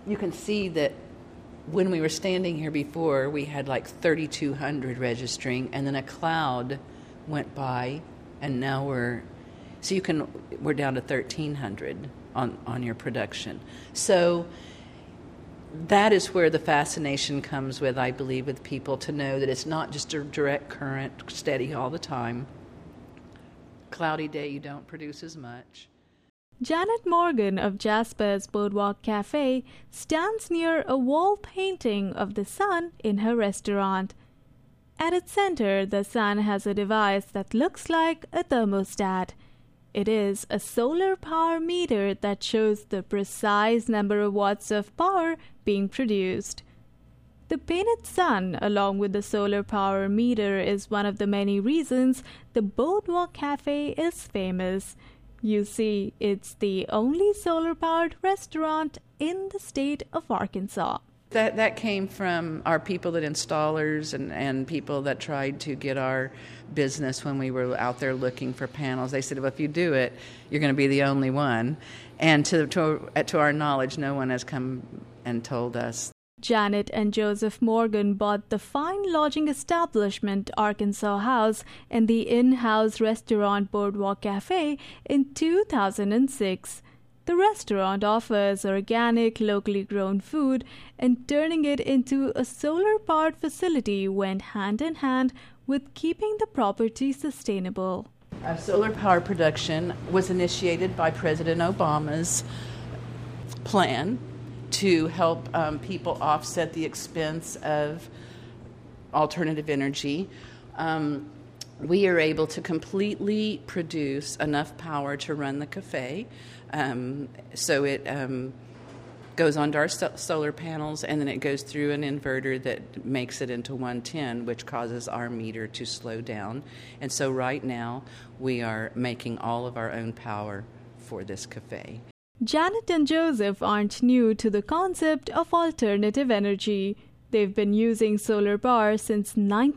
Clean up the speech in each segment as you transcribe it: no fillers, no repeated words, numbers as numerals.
you can see that when we were standing here before, we had like 3,200 registering, and then a cloud went by, and now we're down to 1,300 on your production. So that is where the fascination comes with, I believe, with people to know that it's not just a direct current, steady all the time. Cloudy day, you don't produce as much. Janet Morgan of Jasper's Boardwalk Cafe stands near a wall painting of the sun in her restaurant. At its center, the sun has a device that looks like a thermostat. It is a solar power meter that shows the precise number of watts of power being produced. The painted sun, along with the solar power meter, is one of the many reasons the Boardwalk Cafe is famous. You see, it's the only solar-powered restaurant in the state of Arkansas. That came from our people that installers and people that tried to get our business when we were out there looking for panels. They said, well, if you do it, you're going to be the only one. And to our knowledge, no one has come and told us. Janet and Joseph Morgan bought the fine lodging establishment Arkansas House and the in-house restaurant Boardwalk Cafe in 2006. The restaurant offers organic, locally grown food, and turning it into a solar-powered facility went hand in hand with keeping the property sustainable. Solar power production was initiated by President Obama's plan to help people offset the expense of alternative energy. We are able to completely produce enough power to run the cafe. So it goes onto our solar panels, and then it goes through an inverter that makes it into 110, which causes our meter to slow down. And so right now we are making all of our own power for this cafe. Janet and Joseph aren't new to the concept of alternative energy. They've been using solar power since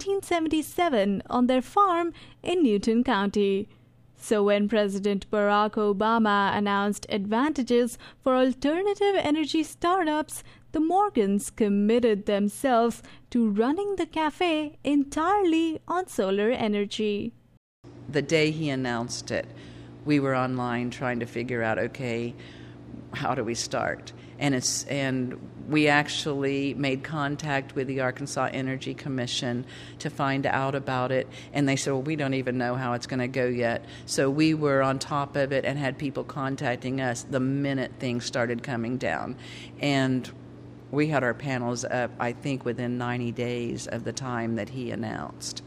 1977 on their farm in Newton County. So when President Barack Obama announced advantages for alternative energy startups, the Morgans committed themselves to running the cafe entirely on solar energy. The day he announced it, we were online trying to figure out, okay, how do we start? And we actually made contact with the Arkansas Energy Commission to find out about it, and they said, well, we don't even know how it's going to go yet. So we were on top of it and had people contacting us the minute things started coming down. And we had our panels up, I think, within 90 days of the time that he announced.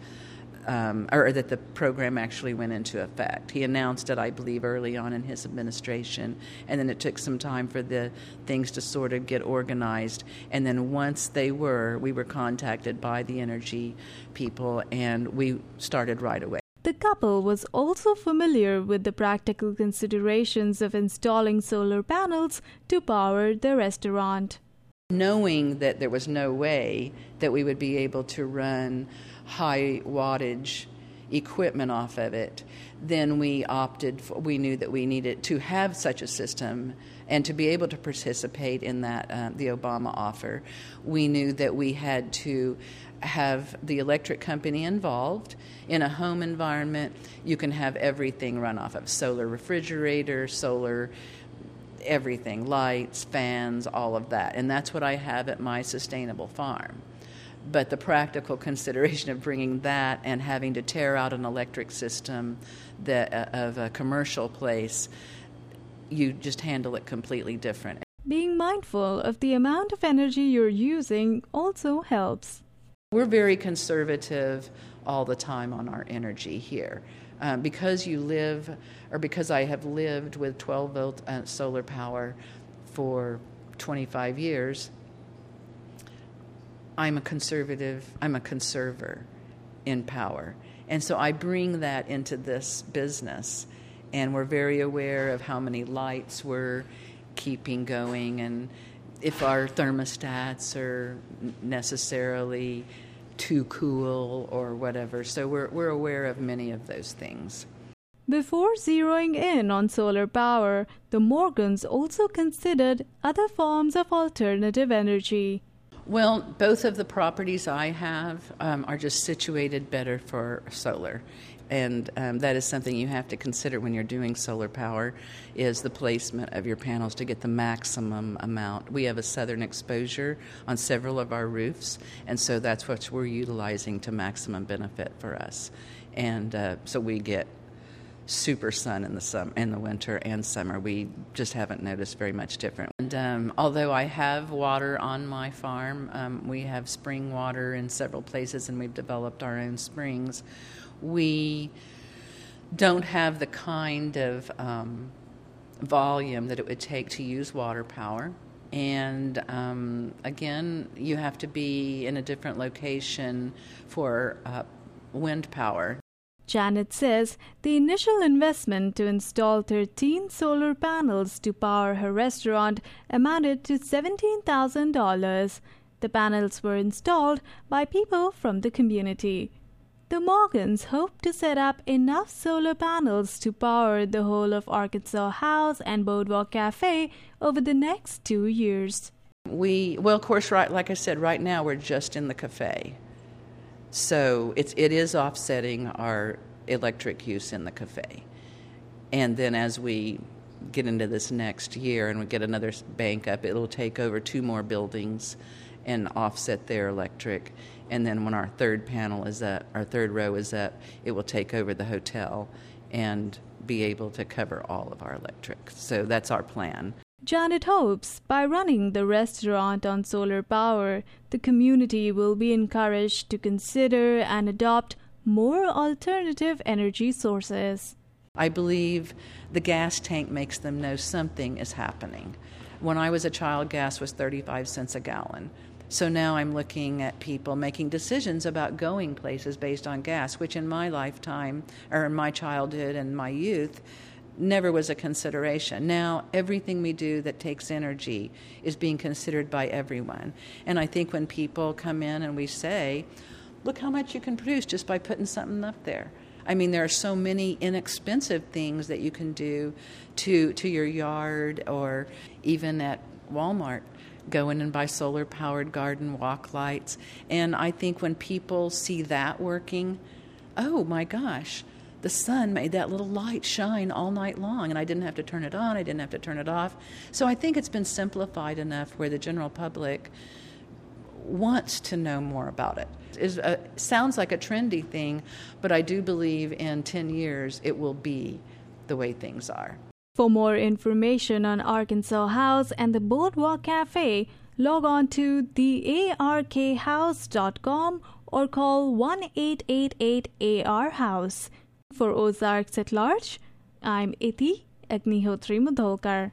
Or that the program actually went into effect. He announced it, I believe, early on in his administration, and then it took some time for the things to sort of get organized. And then once we were contacted by the energy people, and we started right away. The couple was also familiar with the practical considerations of installing solar panels to power the restaurant. Knowing that there was no way that we would be able to run high wattage equipment off of it, then we knew that we needed to have such a system, and to be able to participate in that, the Obama offer, we knew that we had to have the electric company involved. In a home environment, you can have everything run off of solar refrigerator, solar everything, lights, fans, all of that. And that's what I have at my sustainable farm. But the practical consideration of bringing that and having to tear out an electric system of a commercial place, you just handle it completely different. Being mindful of the amount of energy you're using also helps. We're very conservative all the time on our energy here. Because I have lived with 12-volt solar power for 25 years, I'm a conserver in power. And so I bring that into this business, and we're very aware of how many lights we're keeping going and if our thermostats are necessarily too cool or whatever. So we're aware of many of those things. Before zeroing in on solar power, the Morgans also considered other forms of alternative energy. Well, both of the properties I have are just situated better for solar. And that is something you have to consider when you're doing solar power, is the placement of your panels to get the maximum amount. We have a southern exposure on several of our roofs, and so that's what we're utilizing to maximum benefit for us. And so we get super sun in the winter and summer. We just haven't noticed very much different. And although I have water on my farm, we have spring water in several places, and we've developed our own springs. We don't have the kind of volume that it would take to use water power. And again, you have to be in a different location for wind power. Janet says the initial investment to install 13 solar panels to power her restaurant amounted to $17,000. The panels were installed by people from the community. The Morgans hope to set up enough solar panels to power the whole of Arkansas House and Boardwalk Cafe over the next 2 years. Of course, like I said, right now we're just in the cafe. So it is offsetting our electric use in the cafe. And then as we get into this next year and we get another bank up, it'll take over 2 more buildings and offset their electric. And then when our third row is up, it will take over the hotel and be able to cover all of our electric. So that's our plan. Janet hopes by running the restaurant on solar power, the community will be encouraged to consider and adopt more alternative energy sources. I believe the gas tank makes them know something is happening. When I was a child, gas was 35 cents a gallon. So now I'm looking at people making decisions about going places based on gas, which in my lifetime, or in my childhood and my youth, never was a consideration. Now, everything we do that takes energy is being considered by everyone. And I think when people come in and we say, look how much you can produce just by putting something up there. I mean, there are so many inexpensive things that you can do to your yard, or even at Walmart. Go in and buy solar-powered garden walk lights. And I think when people see that working, oh my gosh, the sun made that little light shine all night long, and I didn't have to turn it on, I didn't have to turn it off. So I think it's been simplified enough where the general public wants to know more about it. It sounds like a trendy thing, but I do believe in 10 years it will be the way things are. For more information on Arkansas House and the Boardwalk Cafe, log on to thearkhouse.com or call 1-888-AR-HOUSE. For Ozarks at Large, I'm Iti Agnihotri Mudholkar.